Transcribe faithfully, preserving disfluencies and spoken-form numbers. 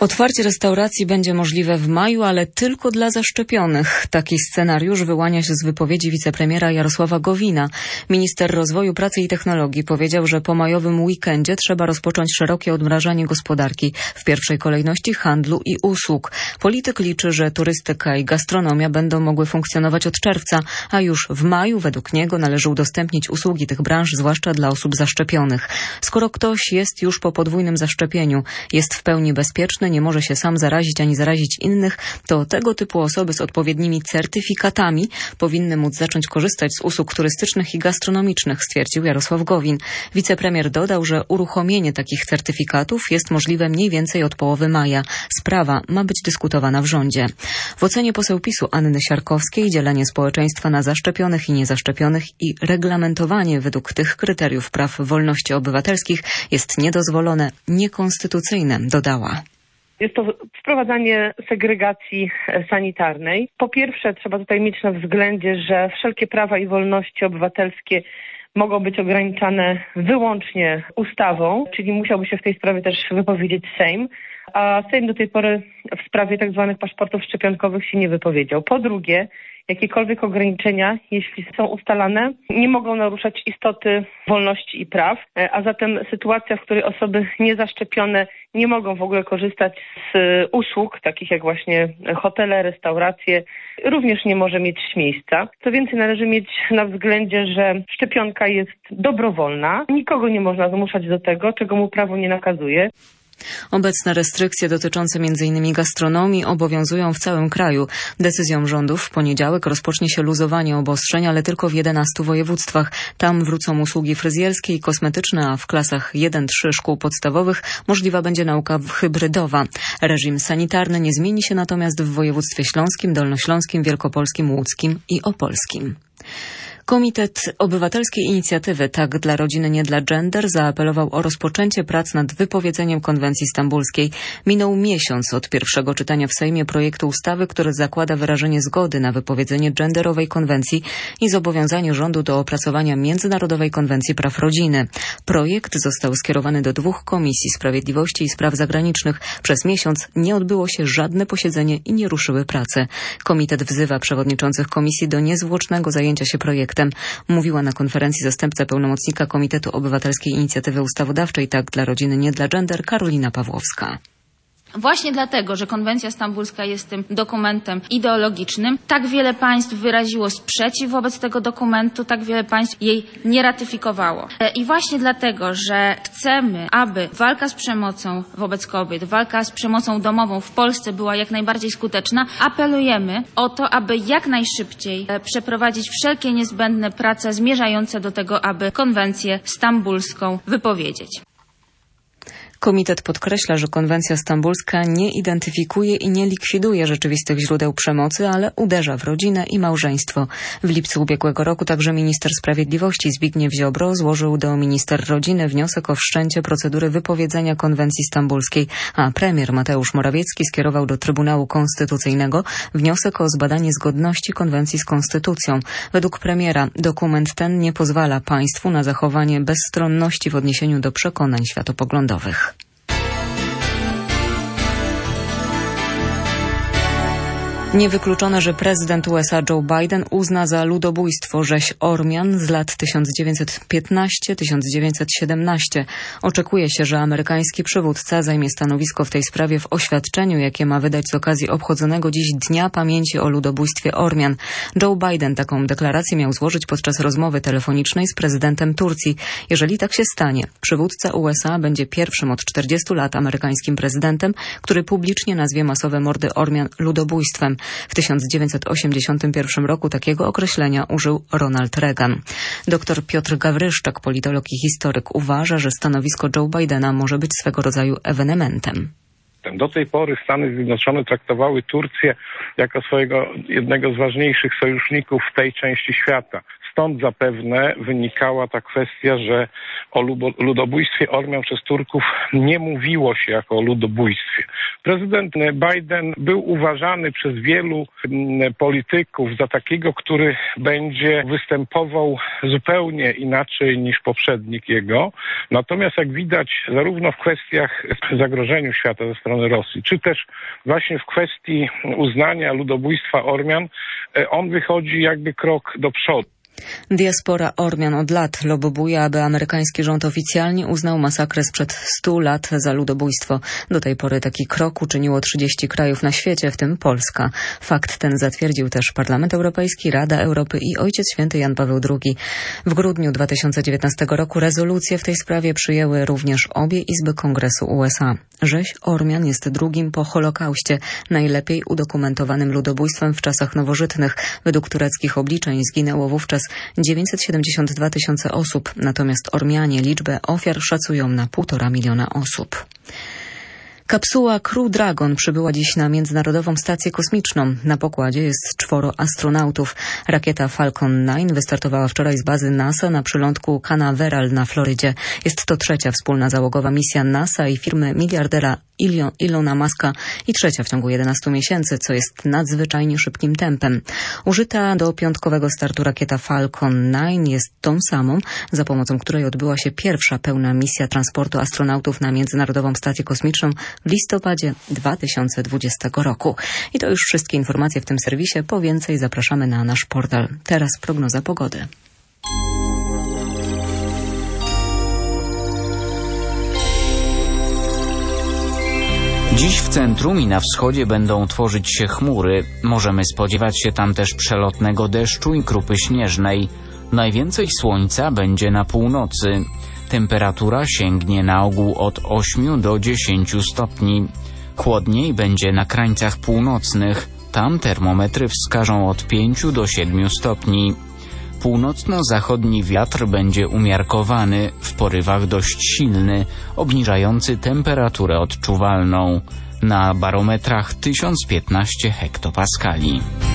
Otwarcie restauracji będzie możliwe w maju, ale tylko dla zaszczepionych. Taki scenariusz wyłania się z wypowiedzi wicepremiera Jarosława Gowina. Minister Rozwoju, Pracy i Technologii powiedział, że po majowym weekendzie trzeba rozpocząć szerokie odmrażanie gospodarki, w pierwszej kolejności handlu i usług. Polityk liczy, że turystyka i gastronomia będą mogły funkcjonować od czerwca, a już w maju według niego należy udostępnić usługi tych branż, zwłaszcza dla osób zaszczepionych. Skoro ktoś jest już po podwójnym zaszczepieniu, jest w pełni bezpieczny, nie może się sam zarazić ani zarazić innych, to tego typu osoby z odpowiednimi certyfikatami powinny móc zacząć korzystać z usług turystycznych i gastronomicznych, stwierdził Jarosław Gowin. Wicepremier dodał, że uruchomienie takich certyfikatów jest możliwe mniej więcej od połowy maja. Sprawa ma być dyskutowana w rządzie. W ocenie poseł PiSu Anny Siarkowskiej dzielenie społeczeństwa na zaszczepionych i niezaszczepionych i reglamentowanie według tych kryteriów praw wolności obywatelskich jest niedozwolone, niekonstytucyjne, dodała. Jest to wprowadzanie segregacji sanitarnej. Po pierwsze, trzeba tutaj mieć na względzie, że wszelkie prawa i wolności obywatelskie mogą być ograniczane wyłącznie ustawą, czyli musiałby się w tej sprawie też wypowiedzieć Sejm, a Sejm do tej pory w sprawie tak zwanych paszportów szczepionkowych się nie wypowiedział. Po drugie, jakiekolwiek ograniczenia, jeśli są ustalane, nie mogą naruszać istoty wolności i praw, a zatem sytuacja, w której osoby niezaszczepione nie mogą w ogóle korzystać z usług, takich jak właśnie hotele, restauracje, również nie może mieć miejsca. Co więcej, należy mieć na względzie, że szczepionka jest dobrowolna, nikogo nie można zmuszać do tego, czego mu prawo nie nakazuje. Obecne restrykcje dotyczące między innymi gastronomii obowiązują w całym kraju. Decyzją rządu w poniedziałek rozpocznie się luzowanie obostrzeń, ale tylko w jedenastu województwach. Tam wrócą usługi fryzjerskie i kosmetyczne, a w klasach jeden trzy szkół podstawowych możliwa będzie nauka hybrydowa. Reżim sanitarny nie zmieni się natomiast w województwie śląskim, dolnośląskim, wielkopolskim, łódzkim i opolskim. Komitet Obywatelskiej Inicjatywy Tak dla Rodziny, nie dla Gender zaapelował o rozpoczęcie prac nad wypowiedzeniem konwencji stambulskiej. Minął miesiąc od pierwszego czytania w Sejmie projektu ustawy, który zakłada wyrażenie zgody na wypowiedzenie genderowej konwencji i zobowiązanie rządu do opracowania Międzynarodowej Konwencji Praw Rodziny. Projekt został skierowany do dwóch komisji Sprawiedliwości i Spraw Zagranicznych. Przez miesiąc nie odbyło się żadne posiedzenie i nie ruszyły prace. Komitet wzywa przewodniczących komisji do niezwłocznego zajęcia się projektem. Mówiła na konferencji zastępca pełnomocnika Komitetu Obywatelskiej Inicjatywy Ustawodawczej Tak dla Rodziny, nie dla Gender Karolina Pawłowska. Właśnie dlatego, że konwencja stambulska jest tym dokumentem ideologicznym, tak wiele państw wyraziło sprzeciw wobec tego dokumentu, tak wiele państw jej nie ratyfikowało. I właśnie dlatego, że chcemy, aby walka z przemocą wobec kobiet, walka z przemocą domową w Polsce była jak najbardziej skuteczna, apelujemy o to, aby jak najszybciej przeprowadzić wszelkie niezbędne prace zmierzające do tego, aby konwencję stambulską wypowiedzieć. Komitet podkreśla, że konwencja stambulska nie identyfikuje i nie likwiduje rzeczywistych źródeł przemocy, ale uderza w rodzinę i małżeństwo. W lipcu ubiegłego roku także minister sprawiedliwości Zbigniew Ziobro złożył do minister rodziny wniosek o wszczęcie procedury wypowiedzenia konwencji stambulskiej, a premier Mateusz Morawiecki skierował do Trybunału Konstytucyjnego wniosek o zbadanie zgodności konwencji z konstytucją. Według premiera dokument ten nie pozwala państwu na zachowanie bezstronności w odniesieniu do przekonań światopoglądowych. Niewykluczone, że prezydent U S A Joe Biden uzna za ludobójstwo rzeź Ormian z lat tysiąc dziewięćset piętnastego do tysiąc dziewięćset siedemnastego. Oczekuje się, że amerykański przywódca zajmie stanowisko w tej sprawie w oświadczeniu, jakie ma wydać z okazji obchodzonego dziś Dnia Pamięci o ludobójstwie Ormian. Joe Biden taką deklarację miał złożyć podczas rozmowy telefonicznej z prezydentem Turcji. Jeżeli tak się stanie, przywódca U S A będzie pierwszym od czterdziestu lat amerykańskim prezydentem, który publicznie nazwie masowe mordy Ormian ludobójstwem. W tysiąc dziewięćset osiemdziesiątym pierwszym roku takiego określenia użył Ronald Reagan. Doktor Piotr Gawryszczak, politolog i historyk, uważa, że stanowisko Joe Bidena może być swego rodzaju ewenementem. Do tej pory Stany Zjednoczone traktowały Turcję jako swojego jednego z ważniejszych sojuszników w tej części świata. Stąd zapewne wynikała ta kwestia, że o ludobójstwie Ormian przez Turków nie mówiło się jako o ludobójstwie. Prezydent Biden był uważany przez wielu polityków za takiego, który będzie występował zupełnie inaczej niż poprzednik jego. Natomiast jak widać, zarówno w kwestiach zagrożenia świata ze strony Rosji, czy też właśnie w kwestii uznania ludobójstwa Ormian, on wychodzi jakby krok do przodu. Diaspora Ormian od lat lobbuje, aby amerykański rząd oficjalnie uznał masakrę sprzed stu lat za ludobójstwo. Do tej pory taki krok uczyniło trzydzieści krajów na świecie, w tym Polska. Fakt ten zatwierdził też Parlament Europejski, Rada Europy i Ojciec Święty Jan Paweł drugi. W grudniu dwa tysiące dziewiętnastego roku rezolucje w tej sprawie przyjęły również obie izby Kongresu U S A. Rzeź Ormian jest drugim po Holokauście najlepiej udokumentowanym ludobójstwem w czasach nowożytnych. Według tureckich obliczeń zginęło wówczas dziewięćset siedemdziesiąt dwa tysiące osób, natomiast Ormianie liczbę ofiar szacują na półtora miliona osób. Kapsuła Crew Dragon przybyła dziś na Międzynarodową Stację Kosmiczną. Na pokładzie jest czworo astronautów. Rakieta Falcon dziewięć wystartowała wczoraj z bazy NASA na przylądku Canaveral na Florydzie. Jest to trzecia wspólna załogowa misja NASA i firmy miliardera Ilona Muska i trzecia w ciągu jedenastu miesięcy, co jest nadzwyczajnie szybkim tempem. Użyta do piątkowego startu rakieta Falcon dziewięć jest tą samą, za pomocą której odbyła się pierwsza pełna misja transportu astronautów na Międzynarodową Stację Kosmiczną w listopadzie dwa tysiące dwudziestego roku. I to już wszystkie informacje w tym serwisie. Po więcej zapraszamy na nasz portal. Teraz prognoza pogody. Dziś w centrum i na wschodzie będą tworzyć się chmury. Możemy spodziewać się tam też przelotnego deszczu i krupy śnieżnej. Najwięcej słońca będzie na północy. Temperatura sięgnie na ogół od ośmiu do dziesięciu stopni. Chłodniej będzie na krańcach północnych. Tam termometry wskażą od pięciu do siedmiu stopni. Północno-zachodni wiatr będzie umiarkowany, w porywach dość silny, obniżający temperaturę odczuwalną. Na barometrach tysiąc piętnaście hektopaskali.